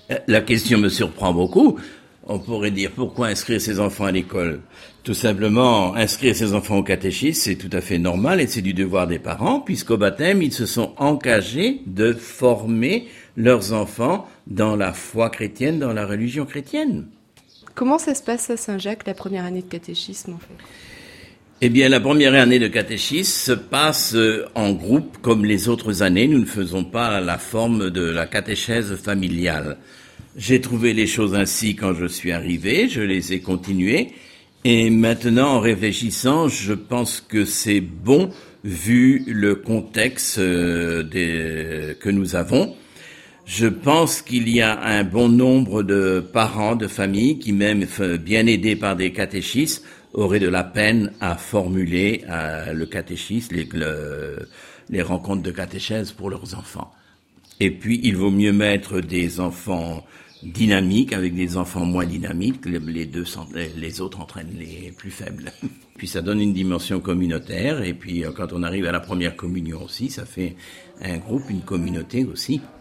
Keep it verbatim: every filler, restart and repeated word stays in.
La question me surprend beaucoup. On pourrait dire pourquoi inscrire ses enfants à l'école? Tout simplement, inscrire ses enfants au catéchisme, c'est tout à fait normal et c'est du devoir des parents, puisqu'au baptême, ils se sont engagés de former leurs enfants dans la foi chrétienne, dans la religion chrétienne. Comment ça se passe à Saint-Jacques, la première année de catéchisme, en fait? Eh bien, la première année de catéchisme se passe en groupe comme les autres années. Nous ne faisons pas la forme de la catéchèse familiale. J'ai trouvé les choses ainsi quand je suis arrivé, je les ai continuées. Et maintenant, en réfléchissant, je pense que c'est bon vu le contexte des, que nous avons. Je pense qu'il y a un bon nombre de parents, de familles qui, même bien aidés par des catéchistes, auraient de la peine à formuler euh, le catéchisme, les, le, les rencontres de catéchèse pour leurs enfants. Et puis, il vaut mieux mettre des enfants dynamiques avec des enfants moins dynamiques. Les, les deux, les autres entraînent les plus faibles. Puis, ça donne une dimension communautaire. Et puis, quand on arrive à la première communion aussi, ça fait un groupe, une communauté aussi.